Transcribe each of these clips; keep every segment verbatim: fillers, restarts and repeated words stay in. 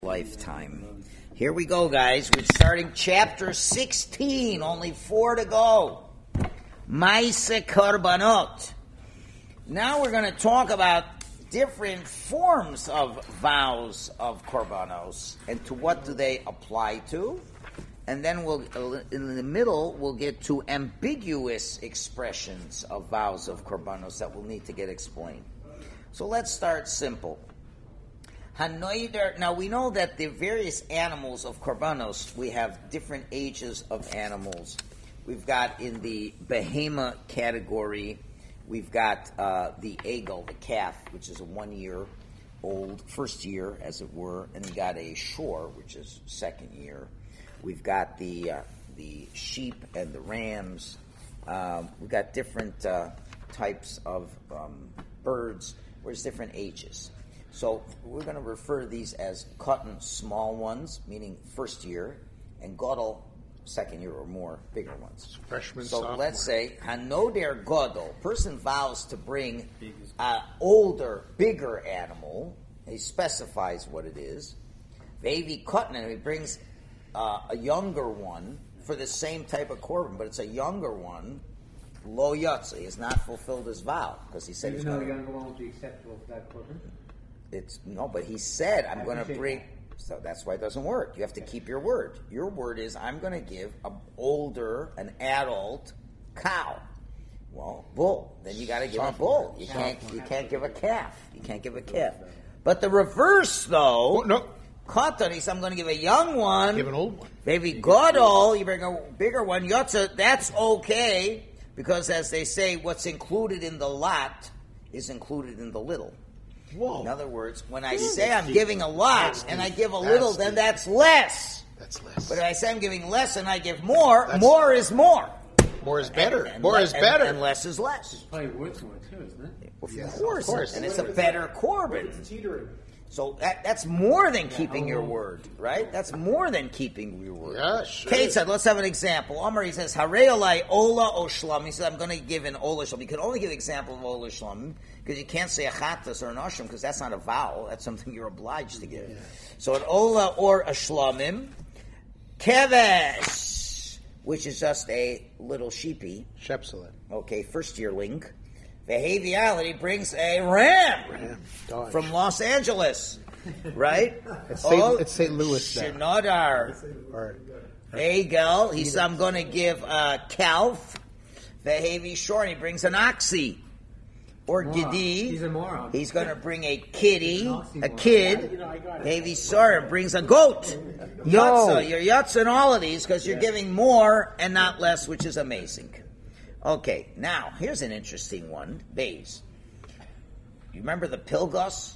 Lifetime. Here we go, guys. We're starting chapter sixteen. Only four to go. Maaseh Korbanot. Now we're going to talk about different forms of vows of Korbanos and to what do they apply to. And then we'll, in the middle, we'll get to ambiguous expressions of vows of Korbanos that will need to get explained. So let's start simple. Now we know that the various animals of Korbanos, we have different ages of animals. We've got in the Behema category, we've got uh, the Egel, the calf, which is a one year old, first year as it were, and we got a shore, which is second year. We've got the uh, the sheep and the rams. Um, we've got different uh, types of um, birds, where there's different ages. So we're going to refer to these as cotton small ones, meaning first year, and godel, second year or more, bigger ones. Freshman, so sophomore. Let's say hanoder godel, person vows to bring an older, bigger animal. He specifies what it is. Vevi cotton, and he brings uh, a younger one for the same type of korban, but it's a younger one. Lo yotze, he has not fulfilled his vow because he said Even he's though going the younger one will be acceptable for that korban. It's no, but he said, I'm going to bring, that. so that's why it doesn't work. You have to keep your word. Your word is, I'm going to give an older, an adult cow. Well, bull. Then you got to give a bull. You can't, you can't give a calf. You can't give a calf. But the reverse, though, Oh, no. Katan, he said, I'm going to give a young one. Give an old one. Maybe godol, you bring a bigger one. Yotza, that's okay, because as they say, what's included in the lot is included in the little. Whoa. In other words, when I say I'm giving a lot and I give a That's little, then deep. that's less. That's less. But if I say I'm giving less and I give more, That's- more is more. More is better. And- and More le- is and- better. And less is less. Probably worth more too, isn't it? Of Yes, course. of course. And it's a better korban. Teetering. So that, that's more than keeping your word, right? That's more than keeping your word. Yeah, sure. Kate said, let's have an example. Omar, he says, Hareolai Ola Oshlam. He said, I'm going to give an Ola Shlam. You can only give an example of Ola Shlam because you can't say a Chattas or an Ashram because that's not a vow. That's something you're obliged to give. Yeah. So an Ola or a Shlamim. Kevesh, which is just a little sheepy. Shepselet. Okay, first yearling. Behaviorality brings a ram, Ram. Dodge. from Los Angeles, right? It's Saint- it's Saint Louis there. Shinodar. Or, Egel, he said, I'm going to give a calf. Vehavi Shorn, he brings an oxy. Or Moron. Gidi, He's a moron. he's going to bring a kitty, An a oxymoron. kid. Vehavi Sora brings a goat. Yatsa, you're yatsa in all of these because you're giving more and not less, which is amazing. Okay, now, here's an interesting one. Bays. You remember the Pilgos?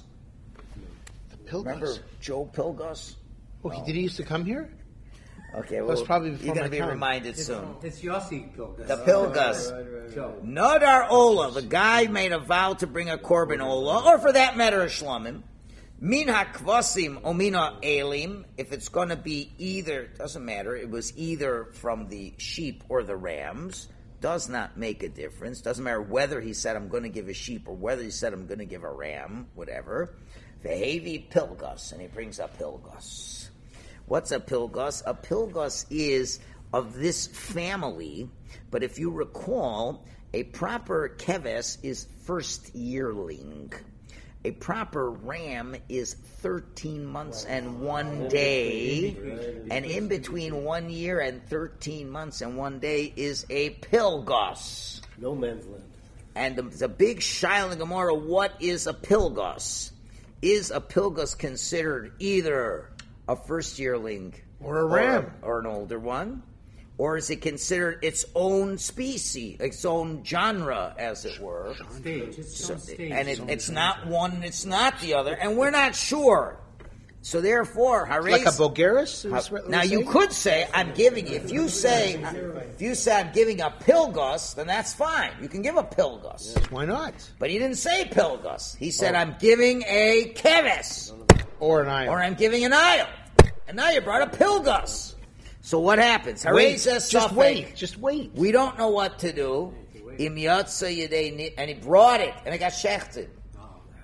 the Pilgrims. Remember Joe Pilgos? Oh, he, did he used to come here? Okay, well, That's probably before you're going my to be time. reminded It's, soon. it's Yossi Pilgus. The Pilgus. Joe. Nadar Ola, the guy made a vow to bring a korban Ola, or for that matter, a Shlamim. Min hakvasim o mina elim, if it's going to be either, doesn't matter, it was either from the sheep or the rams, does not make a difference. Doesn't matter whether he said, I'm going to give a sheep, or whether he said, I'm going to give a ram, whatever. Vehevi Pilgus, and he brings a Pilgus. What's a Pilgus? A Pilgus is of this family, but if you recall, a proper keves is first yearling. A proper ram is thirteen months and one day, and in between one year and thirteen months and one day is a Pilgus. No man's land. And the, the big Shaila in Gemara, what is a Pilgus? Is a Pilgus considered either a first yearling Or a ram. or, or an older one? Or is it considered its own species, its own genre, as it were? Stage. It's So- on stage. and it, it's not one, and it's not the other, and we're not sure. So therefore, Hares, Like a Bulgaris? is what now we're you saying? could say I'm giving. If you say if you say I'm giving a Pilgus, then that's fine. You can give a Pilgus, Why not? but he didn't say Pilgus. He said Oh. I'm giving a Keves, Or an iron. or I'm giving an Isle, and now you brought a Pilgus. So what happens? Hares Wait, says just Safek. wait. Just wait. We don't know what to do. Im yatsa yedei ni- And he brought it, and it got shechted. No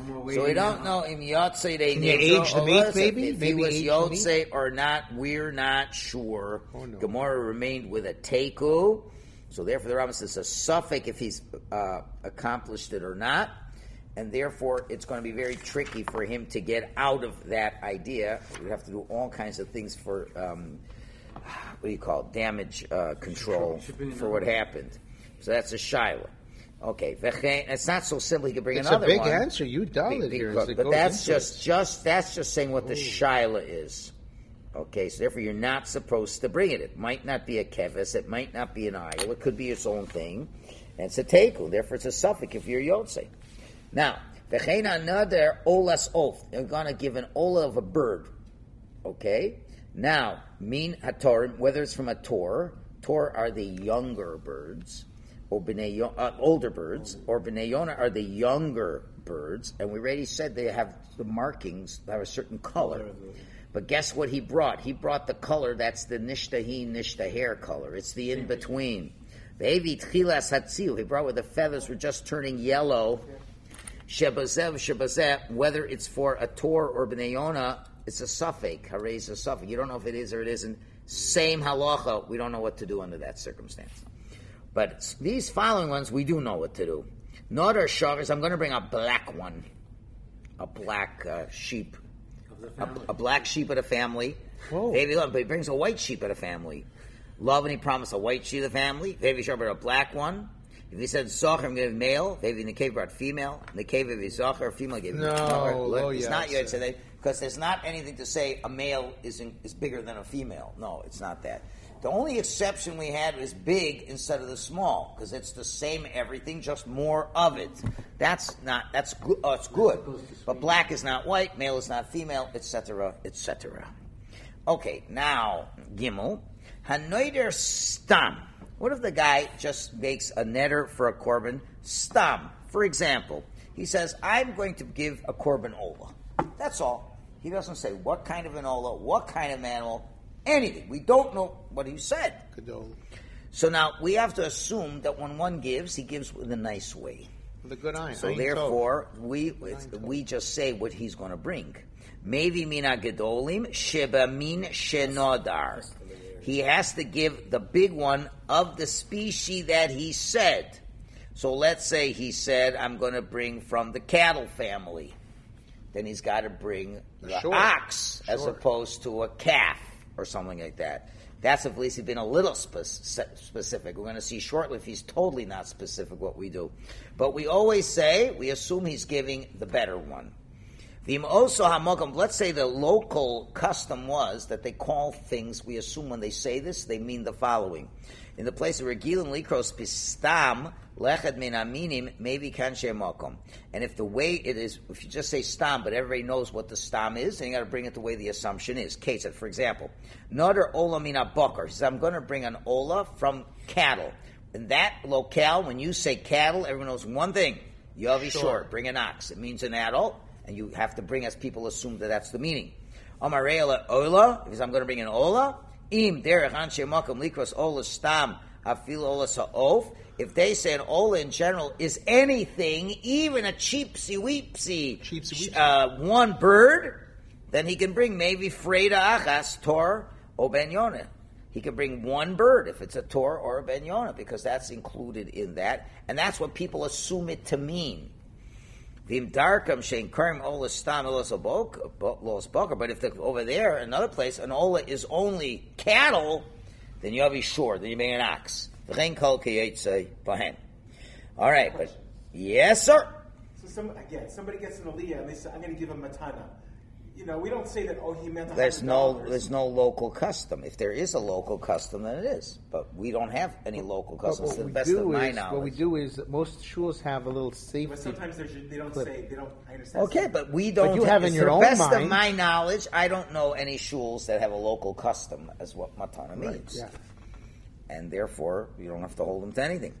more So we waiting don't now. know im Yotzei de Can you Nidro age the or meat, listen, maybe? If Maybe he was age the Yotzei or not, we're not sure. Oh, no. Gemara remained with a Teku. So therefore the Rambam says a suffix if he's uh, accomplished it or not. And therefore it's going to be very tricky for him to get out of that idea. We have to do all kinds of things for, um, what do you call it, damage uh, control for what happened. So that's a Shaila. Okay, v'chein- it's not so simple. He could bring It's another a big one. answer. You dull Big- it big here. cook. as it But goes that's into just, just that's just saying what the Shaila is. Okay, so therefore you're not supposed to bring it. It might not be a kevis. It might not be an ayil. It could be its own thing. And it's a teku. Therefore it's a suffix if you're yotzei. Now, v'chein another olas oath. They're going to give an ola of a bird. Okay? Now, min hatorim, whether it's from a tor, tor are the younger birds, or b'nei Yo- uh, older birds, or b'nei Yonah are the younger birds, and we already said they have the markings, they have a certain color. But guess what he brought? He brought the color that's the nishtahin, nishtaher color. It's the in-between. Ve'evi tchilas hatziu, he brought where the feathers were just turning yellow. Shebazev, shebazev, whether it's for a tor or b'nei Yonah, it's a suffix. Harei is a suffix. You don't know if it is or it isn't. Same halacha. We don't know what to do under that circumstance. But these following ones, we do know what to do. Nodar shagers, I'm going to bring a black one. A black uh, sheep. Of the A, family. a black sheep of the family. Whoa. Maybe, but he brings a white sheep of the family. Love, and he promised a white sheep of the family. Maybe shaber a black one. If he said Zocher, I'm going to give male. Maybe in the cave brought female. In the cave, if he's Zocher, female, give No, Look, oh, it's yes. not yet today because there's not anything to say a male is in, is bigger than a female. No, it's not that. The only exception we had was big instead of the small because it's the same everything, just more of it. That's not. That's good. Oh, it's good. But black is not white. Male is not female, et cetera, et cetera. Okay, now Gimel Hanoider Stam. What if the guy just makes a netter for a korban? Stam. For example, he says, I'm going to give a korban ola. That's all. He doesn't say what kind of an ola, what kind of animal, anything. We don't know what he said. Gadol. So now we have to assume that when one gives, he gives in a nice way. The good eye. So Ein therefore, we we just say what he's going to bring. Maybe mina gedolim sheba min shenodar. He has to give the big one of the species that he said. So let's say he said, I'm going to bring from the cattle family. Then he's got to bring the Sure. ox as Sure. opposed to a calf or something like that. That's if at least he's been a little spe- specific. We're going to see shortly if he's totally not specific what we do. But we always say, we assume he's giving the better one. V'im also hamokam, let's say the local custom was that they call things, we assume when they say this, they mean the following. In the place of Regilin Likros Pistam, Lechad Min Aminim, maybe Kanshe Mokom. And if the way it is, if you just say Stam, but everybody knows what the Stam is, then you got to bring it the way the assumption is. Case it, for example, Noder Ola Mina Bokar. He says, I'm going to bring an Ola from cattle. In that locale, when you say cattle, everyone knows one thing. Yavi Sure. short, bring an ox. It means an adult, and you have to bring as people assume that that's the meaning. Amareela Ola, because I'm going to bring an Ola. Im derech anshe makam likros Ola stam afil Ola sa'of. If they say an Ola in general is anything, even a cheapsy weepsy, Cheapsy weepsy. uh, one bird, then he can bring maybe Freda Achas, Tor, or Ben Yonah. He can bring one bird if it's a Tor or a Ben Yonah, because that's included in that, and that's what people assume it to mean. Vim darkam shein karim ola stam olas boker. But if the, over there, another place, an ola is only cattle, then you have to be sure. Then you bring an ox. V'chein kol kiyetze bahen. All right, but yes, sir. So some again, somebody gets an aliyah and they say, "I'm going to give him matana." You know, we don't say that. Oh, he meant. There's one hundred no dollars. there's no local custom. If there is a local custom, then it is. But we don't have any local But customs what to the we best do of my is, knowledge. what we do is that most shuls have a little safety. But sometimes there's, they don't Clip. say. They don't. I understand. Okay, but we don't. you have in to your the own best of mind- my knowledge, I don't know any shuls that have a local custom as what matana Right, means, yeah. and therefore you don't have to hold them to anything.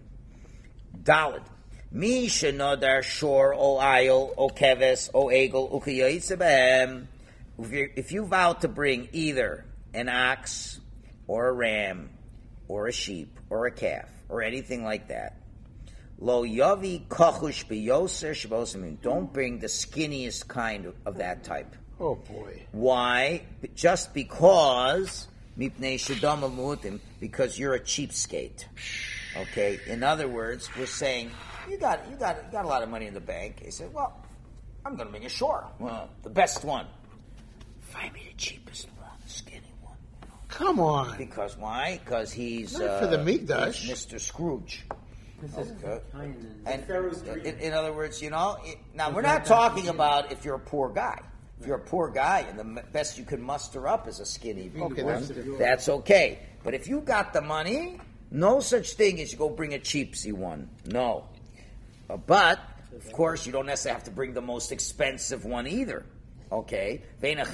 Dalid. Mi shenodar shor o ayil o keves o egel ukayoyitzebehem. If you if you vow to bring either an ox or a ram or a sheep or a calf or anything like that, Lo yavi kochush biyoser shabosimim. Don't bring the skinniest kind of, of that type. Oh boy. Why? Just because mipnei shadam mutim, because you're a cheapskate. Okay. In other words, we're saying you got you got you got a lot of money in the bank. He said, "Well, I'm going to bring a shore, well, the best one. Find me the cheapest one, the skinny one." Come on. Because why? Because he's Not uh, for the Mikdash. he's Mister Scrooge. This is Okay. Italian And Pharaoh's in, dream. in other words, you know, it, now It's we're not not that talking skinny. about if you're a poor guy. If you're a poor guy and the m- best you can muster up is a skinny Okay, one, that's- that's okay. But if you got the money, no such thing as you go bring a cheapsy one. No. Uh, but, of course, you don't necessarily have to bring the most expensive one either. Okay? You don't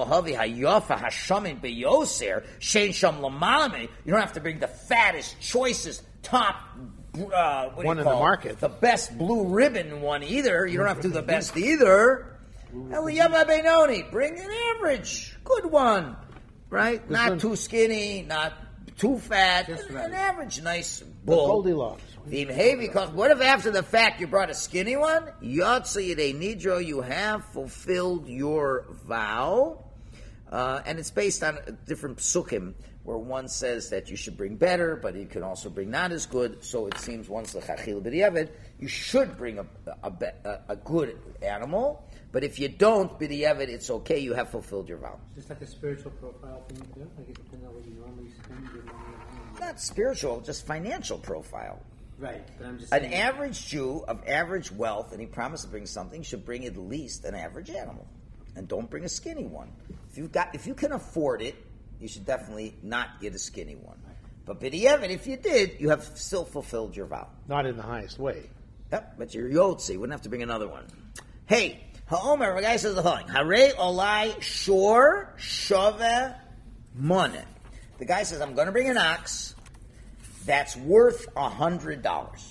have to bring the fattest, choicest, top, uh, what do One you in the call it? market. The best blue ribbon one either. You don't have to do the best either. Eliyama Benoni, bring an average, good one, right? Not one- too skinny, not too fat, Just an right. average, nice The bull. Goldilocks. The heavy cost. What if after the fact you brought a skinny one? Yotzi Yidei Nidro, you have fulfilled your vow. Uh, and it's based on different psukim, where one says that you should bring better, but you can also bring not as good. So it seems once the chachil b'diavad, you should bring a, a, be- a, a good animal. But if you don't b'diavad, it's okay. You have fulfilled your vow. Just like a spiritual profile thing too. Like it depends on what you normally spend your money on. Not spiritual, just financial profile. Right, but I'm just An saying. average Jew of average wealth, and he promised to bring something, should bring at least an average animal, and don't bring a skinny one. If you've got, if you can afford it, you should definitely not get a skinny one. But b'diavad, if you did, you have still fulfilled your vow. Not in the highest way. Yep, but you're yotzi, wouldn't have to bring another one. Hey, ha'omer, the guy says the following: Hare olai shor shove money. The guy says, I'm going to bring an ox that's worth a hundred dollars.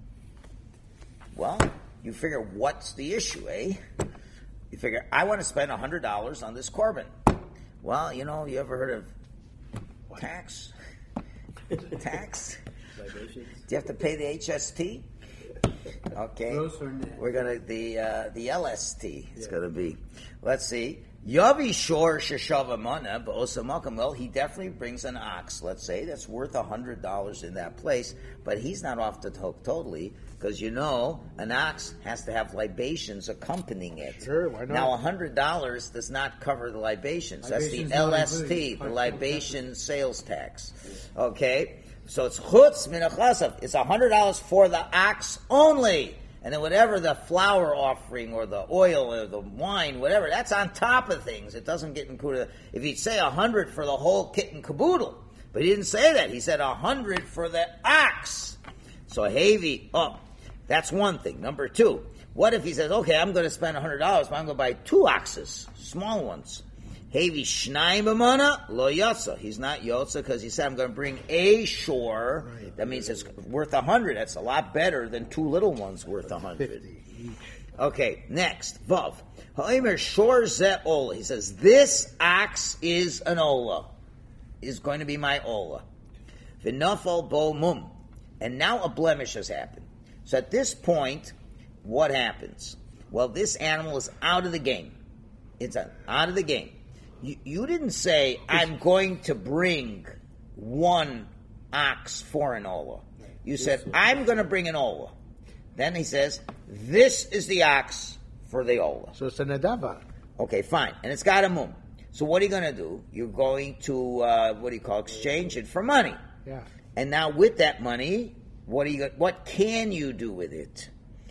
Well, you figure, what's the issue, eh? You figure, I want to spend a hundred dollars on this korban. Well, you know, you ever heard of tax? Tax? Do you have to pay the H S T? Okay, Gross or net? we're gonna the uh, the L S T is gonna be. Let's see. Yavi shor sheshava mana ba'osamakam. Well, he definitely brings an ox. Let's say that's worth a hundred dollars in that place, but he's not off the hook totally because you know an ox has to have libations accompanying it. Sure, why not? Now a hundred dollars does not cover the libations. That's the Libations not L S T, included. the libation sales tax. Okay, so it's chutz min achasav. It's a hundred dollars for the ox only. And then whatever the flour offering or the oil or the wine, whatever, that's on top of things. It doesn't get included. If he'd say a hundred for the whole kit and caboodle, but he didn't say that. He said a hundred for the ox. So heavy, oh, that's one thing. Number two, what if he says, okay, I'm going to spend a hundred dollars, but I'm going to buy two oxes, small ones. Heavy shnayim b'mana lo yotza. He's not yotza because he said I'm going to bring a shore. Right. That means it's worth a hundred. That's a lot better than two little ones worth a hundred. Okay, next vav. Ha'omer shor ze ola. He says this ox is an ola. Is going to be my ola. V'nafal bo mum. And now a blemish has happened. So at this point, what happens? Well, this animal is out of the game. It's out of the game. You, you didn't say, I'm going to bring one ox for an ola. You said, I'm going to bring an ola. Then he says, this is the ox for the ola. So it's a nadava. Okay, fine. And it's got a mum. So what are you going to do? You're going to, uh, what do you call, exchange it for money. Yeah. And now with that money, what are you? What can you do with it?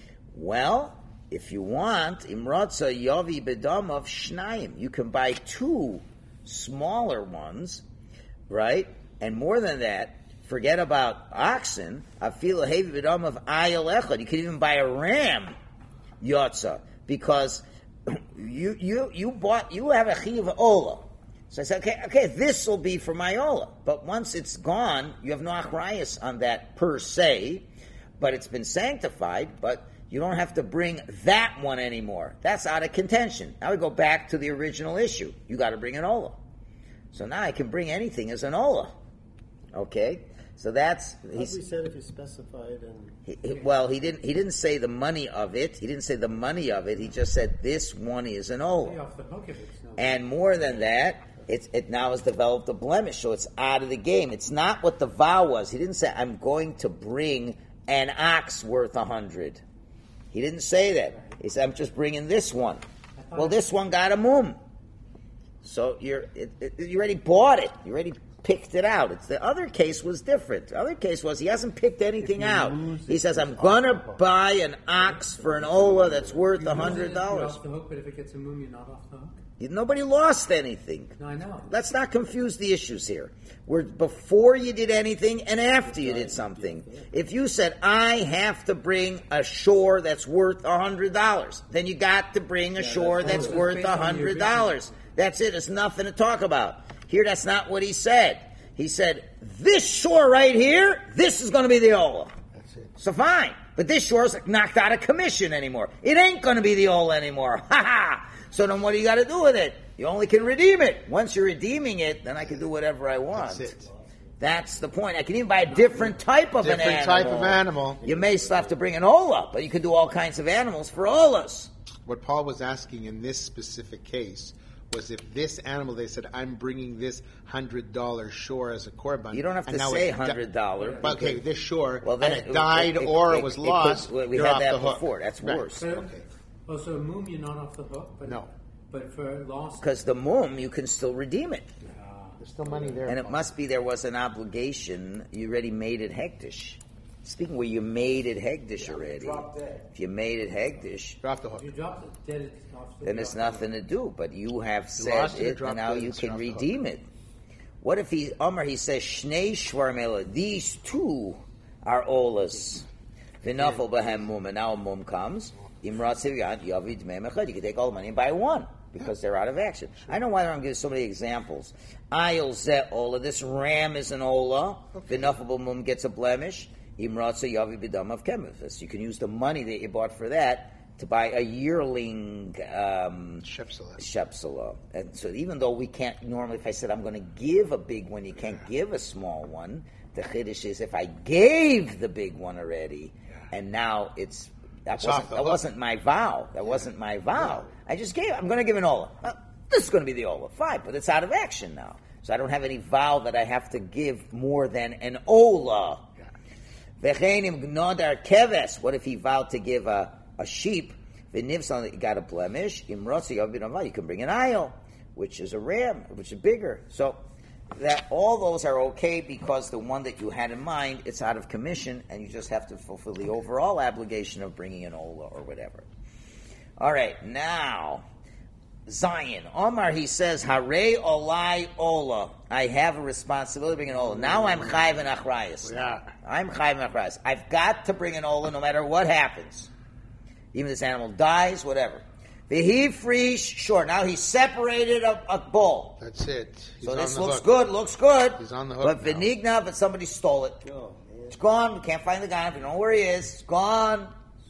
Well, if you want, imratza yavi bedam of shnayim, you can buy two smaller ones, right? And more than that, forget about oxen. Afila hevi bedam of ayel echad. You can even buy a ram, yotza, because you you you bought you have a chiv ola. So I said, okay, okay, this will be for my ola. But once it's gone, you have no achrayas on that per se, but it's been sanctified, but you don't have to bring that one anymore. That's out of contention. Now we go back to the original issue. You got to bring an ola. So now I can bring anything as an ola. Okay? So that's As we he's. said, if you specified and He, he- well, he didn't. He didn't say the money of it. He didn't say the money of it. He just said this one is an Pay ola. off the hook if it's no. And more than that, it's, it now has developed a blemish, so it's out of the game. It's not what the vow was. He didn't say, I'm going to bring an ox worth a hundred. He didn't say that. He said, I'm just bringing this one. Well, this one got a mum. So you're, it, it, you already bought it. You already picked it out. It's the other case was different. The other case was he hasn't picked anything out. He says, I'm going to buy an ox for an ola that's worth a hundred dollars. Off the hook, but if it gets a mum, you're not off the hook. Nobody lost anything. No, I know. Let's not confuse the issues here. We're before you did anything and after you did something. If you said, I have to bring a shore that's worth a hundred dollars, then you got to bring a shore that's that's worth based a on the hundred dollars. That's it. It's nothing to talk about. Here, that's not what he said. He said, this shore right here, this is going to be the ola. That's it. So fine. But this shore's knocked out of commission anymore. It ain't going to be the ola anymore. Ha ha! So then what do you got to do with it? You only can redeem it. Once you're redeeming it, then I can do whatever I want. That's it. That's the point. I can even buy a different type of Different an animal. type of animal. You may still have to bring an ola, but you can do all kinds of animals for olas. What Paul was asking in this specific case was if this animal, they said, I'm bringing this hundred dollar shore as a korban. You don't have and to now say it di- hundred dollar. But okay, this shore, Well, then and it, died or it, was it lost. could- we you're had off that the hook. before. That's Right. worse. But, Okay. Oh, so a mum, you're not off the hook, but No. but for lost. Because the mum, you can still redeem it. There's still money there. And it must be there was an obligation. You already made it hegdish. Speaking where you made it hegdish already. drop dead. If you made it hegdish, You're off the hook. If you drop it dead, it's off the then there's nothing to do. But you have said lost it, it it, dropped and now dead, you it's can off the hook. redeem it. What if he, Omar, he says, Shnei Shvarmela, these two are olas. V'nafel b'hem mum, and now a mum comes. Imrat Sivyan, Yavid Memechad. You can take all the money and buy one, because they're out of action. I know why I'm giving so many examples. Ayol Zeh Ola, this ram is an ola. V'nafel b'mum gets a blemish. Imratza Yavid B'dam of Kemifus. You can use the money that you bought for that to buy a yearling um, Shepsela. Shepsela. And so even though we can't, normally if I said I'm going to give a big one, you can't give a small one. The Chiddush is if I gave the big one already, and now it's, that It's off wasn't, the that hook. wasn't my vow. That wasn't my vow. I just gave, I'm going to give an Ola. Well, this is going to be the Ola. Fine, but it's out of action now. So I don't have any vow that I have to give more than an Ola. V'chenim gnodar keves. What if he vowed to give a, a sheep? V'nivsan, you got a blemish. Imrotzi yav, you can bring an ayil, which is a ram, which is bigger. So that all those are okay because the one that you had in mind, it's out of commission, and you just have to fulfill the overall obligation of bringing an ola or whatever. All right, now Zion. Omar, he says, Hare olai ola. I have a responsibility to bring an ola. Now I'm chayv and achrayas. Yeah. I'm chayv and achrayas. I've got to bring an ola no matter what happens. Even if this animal dies, whatever. Vihi frish, sure. Now he's separated a, a bull. That's it. He's So on this the looks hook. good, looks good. He's on the hook But now. Venigna, but somebody stole it. It's gone. We can't find the guy. We don't know where he is. It's gone.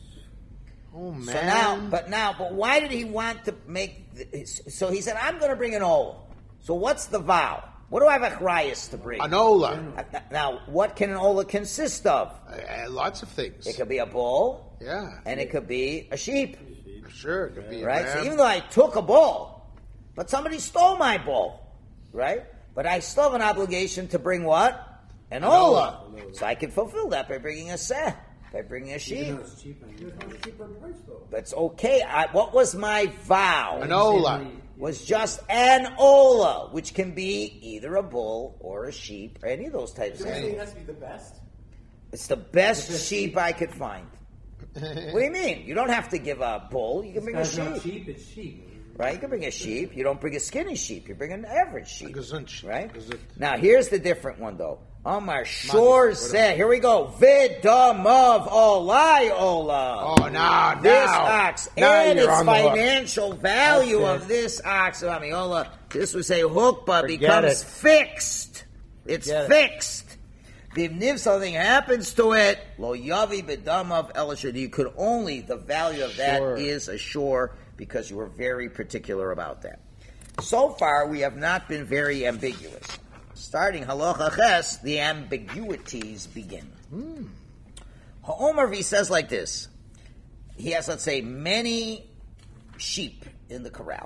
Oh, man. So now, but now, but why did he want to make? The, so he said, "I'm going to bring an ola." So what's the vow? What do I have achrayas to bring? An ola. Uh, Now, what can an ola consist of? Uh, lots of things. It could be a bull, Yeah. and it could be a sheep, Sure, it could be a right? So ram. even though I took a bull, but somebody stole my bull, right? But I still have an obligation to bring what? An ola. So I can fulfill that by bringing a seh, by bringing a sheep. Even though it's cheaper. There's no cheaper price though. That's okay. I, what was my vow? An ola. Was just an ola, which can be either a bull or a sheep or any of those types Do of we say it animals. has to be the best? It's the best sheep I could find. What do you mean? You don't have to give a bull. You can bring a It's not sheep, cheap, it's sheep. right? You can bring a sheep. You don't bring a skinny sheep. You bring an average sheep, gesund sheep. right? Gesund. Now here's the different one though. Omar Shor said, here we go. Vidamav olai ola. Oh, now, now. This ox Now and you're its on the hook. financial value That's of this ox, Amiola, this would say hukba Forget becomes it. fixed. It's Forget it. fixed. If something happens to it, lo yavi bedamav elishad, you could only, the value of that Sure. is ashore because you were very particular about that. So far, we have not been very ambiguous. starting halacha ches, the ambiguities begin. Hmm. Ha'omer, he says like this. He has, let's say, many sheep in the corral.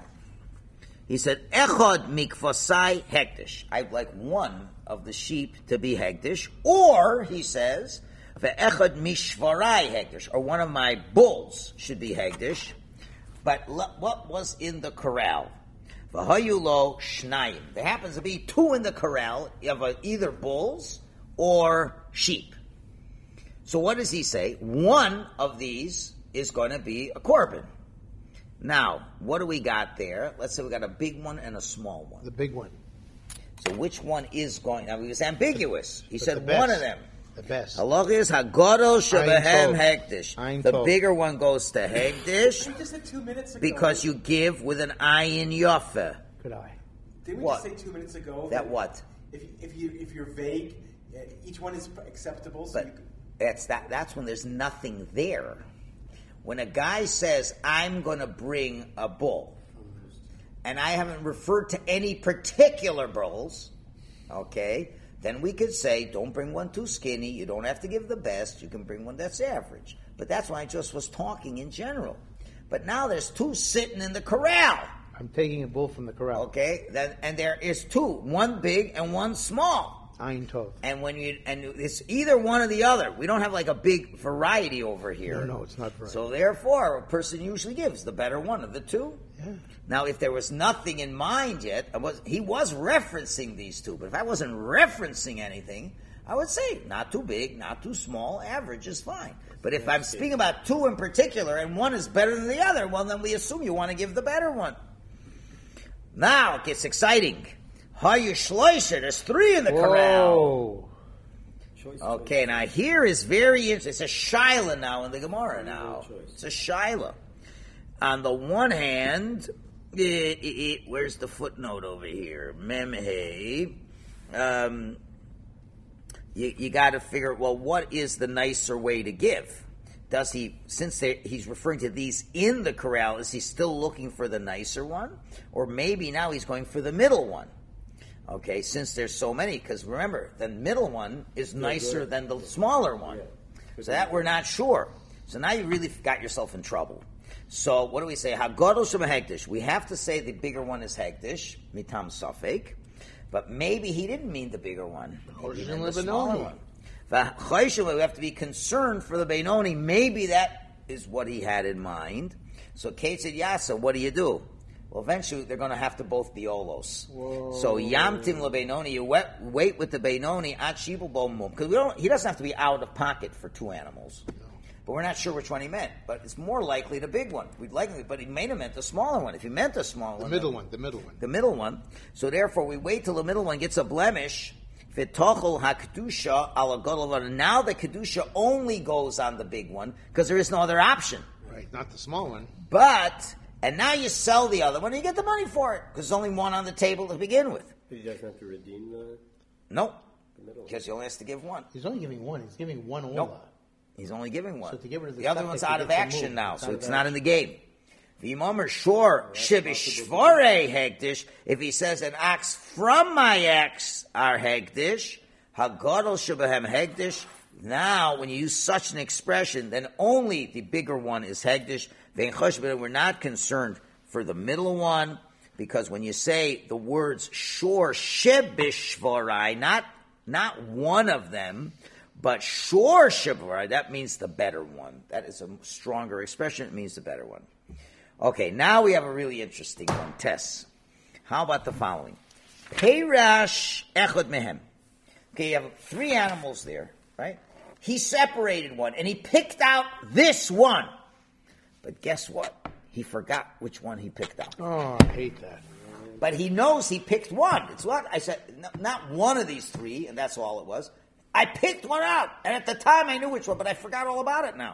He said, Echad mikvasai hektish. I'd like one of the sheep to be hektish. Or, he says, Echad mishvarai hektish. Or one of my bulls should be hektish. But what was in the corral? V'hayulo shnayim. There happens to be two in the corral of either bulls or sheep. So what does he say? One of these is going to be a korban. Now, what do we got there? Let's say we got a big one and a small one. The big one. So which one is going? Now, he was ambiguous. He But said the one of them. The best. Halach is hagodol shebehem Ein tov. hektish. Ein The tov. bigger one goes to hektish We just said two minutes ago. because you give with an ayin yofe. Good eye. Didn't we What? just say two minutes ago That what? If you, if you if you're vague, uh, each one is acceptable. So But you could, that's that. That's when there's nothing there. When a guy says, "I'm going to bring a bull," and I haven't referred to any particular bulls, okay, then we could say, "Don't bring one too skinny. You don't have to give the best. You can bring one that's average." But that's why I just was talking in general. But now there's two sitting in the corral. I'm taking a bull from the corral. Okay, then and there is two, one big and one small. Ein tov. And when you and it's either one or the other. We don't have like a big variety over here. No, no, it's not variety. So therefore, a person usually gives the better one of the two. Yeah. Now, if there was nothing in mind yet, I was he was referencing these two. But if I wasn't referencing anything, I would say not too big, not too small, average is fine. But if I'm speaking about two in particular and one is better than the other, well, then we assume you want to give the better one. Now it gets exciting. Hayu shloisha, there's three in the corral. Whoa. Okay, now here is very interesting. It's a shaila now in the Gemara now. It's a shaila. On the one hand, it, it, it, where's the footnote over here? Memhe. Um, you you got to figure, well, what is the nicer way to give? Does he, since they, he's referring to these in the corral, is he still looking for the nicer one? Or maybe now he's going for the middle one? Okay, since there's so many, because remember, the middle one is nicer than the smaller one. So that we're not sure. So now you really got yourself in trouble. So what do we say? Hagodol shema hektish. We have to say the bigger one is hektish, mitam safek. But maybe he didn't mean the bigger one. Maybe he meant the smaller one. We have to be concerned for the Beinoni. Maybe that is what he had in mind. So Kate said, Yasa, what do you do? Well, eventually they're going to have to both be olos. Whoa. So yamtim lebeinoni, you wait, wait with the beinoni at shibul bomum, because we don't. He doesn't have to be out of pocket for two animals, no. But we're not sure which one he meant. But it's more likely the big one. We'd likely, but he may have meant the smaller one. If he meant the smaller the one, middle one, the middle one, the middle one. So therefore, we wait till the middle one gets a blemish. V'tochel hakdusha ala gadol. Now the kedusha only goes on the big one because there is no other option. right? Not the small one, but. And now you sell the other one and you get the money for it because there's only one on the table to begin with. He doesn't have to redeem the... No, because he only has to give one. He's only giving one. He's giving one ola. Nope. He's only giving one. So to get rid of the the other stuff one's that out he of gets action removed, now, it's so out it's of not in the game. V'imomer shor shivishvore hegdish. If he says an ox from my ex are hegdish, hagadol shebehem hegdish. Now, when you use such an expression, then only the bigger one is hegdish. We're not concerned for the middle one, because when you say the words shor shebishvorai, not not one of them, but shor shebvorai, that means the better one. That is a stronger expression. It means the better one. Okay, now we have a really interesting one. Tess. How about the following? Peirash echad mehem. Okay, you have three animals there, right? He separated one, and he picked out this one. But guess what? He forgot which one he picked out. Oh, I hate that. But he knows he picked one. It's what I said, not one of these three, and that's all it was. I picked one out, and at the time I knew which one, but I forgot all about it now.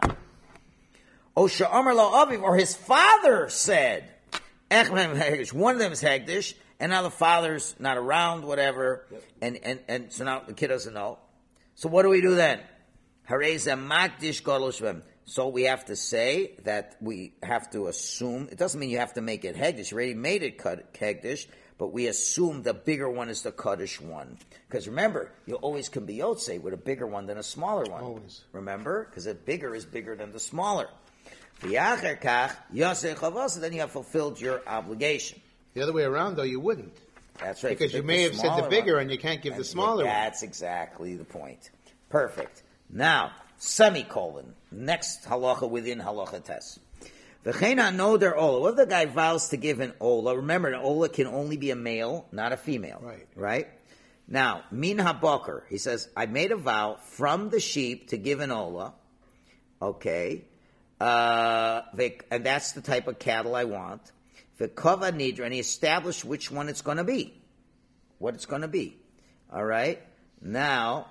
Osha Amar Lo Aviv, or his father said, one of them is Hagdish, and now the father's not around, whatever, and, and, and so now the kid doesn't know. So what do we do then? Hareza Makdish Gadol Shvem. So we have to say that we have to assume, it doesn't mean you have to make it Hegdish, you already made it Hegdish, but we assume the bigger one is the Kaddish one. Because remember, you always can be Yotze with a bigger one than a smaller one. Always. Remember? Because the bigger is bigger than the smaller. V'yacher kach, Yosei Chavos, then you have fulfilled your obligation. The other way around, though, you wouldn't. That's right. Because If you the may have said the smaller bigger one- and you can't give the And smaller one. That's exactly the point. Perfect. Now, semicolon. Next halacha within halacha test. V'chein no der ola. What if the guy vows to give an ola? Remember, an ola can only be a male, not a female. Right. Right? Now, min haboker. He says, I made a vow from the sheep to give an ola. Okay. Uh, v'ek- and that's the type of cattle I want. V'kova nidra. And he established which one it's going to be. What it's going to be. All right? Now,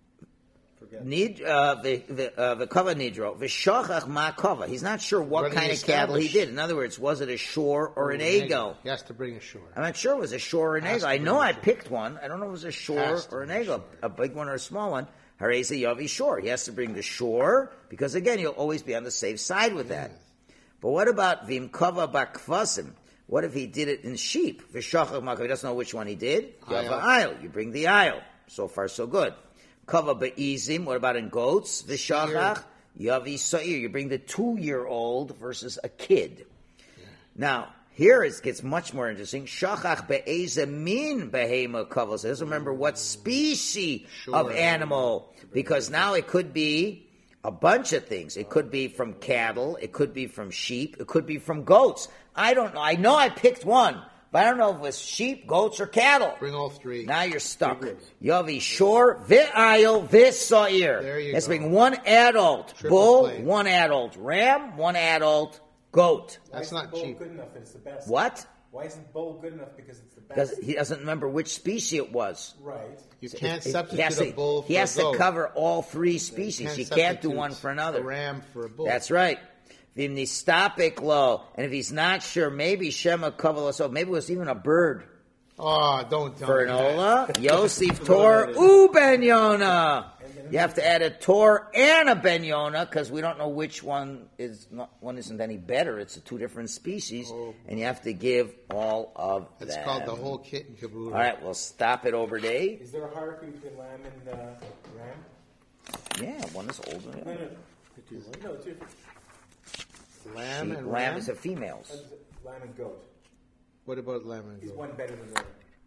Nid uh, the the uh, the kava nidro v'shachach ma kava. He's not sure what What did he kind of cattle he establish? did. In other words, was it a shore or an Ego. ego? He has to bring a shore. I'm not sure it was a shore or an Has ego. to I be know a I shore. picked one. I don't know if it was a shore Has to or an be a ego, shore. a big one or a small one. Hareza yavi shore. He has to bring the shore because again, you'll always be on the safe side with that. But what about vim kava bakvasim? What if he did it in sheep? V'shachach ma kava. He doesn't know which one he did. Yava Aisle. aisle. You bring the aisle. So far, so good. Kava be'izim. What about in goats? V'shachach yavi sa'ir. You bring the two-year-old versus a kid. Now, here it gets much more interesting. Shachach be'ezim min behema kava. So let's remember what species of animal, because now it could be a bunch of things. It could be from cattle. It could be from sheep. It could be from goats. I don't know. I know I picked one, but I don't know if it was sheep, goats, or cattle. Bring all three. Now you're stuck. Yavi shor v'ayil v'sa'ir. There you Let's go. bring one adult Triple bull, play. one adult ram, one adult goat. Why That's isn't not bull cheap. good enough that it's the best? What? Why isn't bull good enough because it's the Because best? he doesn't remember which species it was. Right. You can't He substitute has a to, bull for he has a goat. to cover all three species. You can't do substitute one for another. A ram for a bull. That's right. V'nistapik lo. And if he's not sure, maybe Shema Kavala. So maybe it was even a bird. Oh, don't tell For me an that. Ola, Yosef Tor, U Ben Yona. You have to add a Tor and a Ben Yona because we don't know which one is not, one isn't any better. It's two different species, and you have to give all of It's them. called the whole kit and caboodle. All right, we'll stop it over day. Is there a hierarchy between lamb and uh, ram? Yeah, one is older. No, Yeah. no, no. No, two different. Lamb Sheep, and ram ram. is a females. Lamb and goat. What about lamb and Is goat? one better than the other?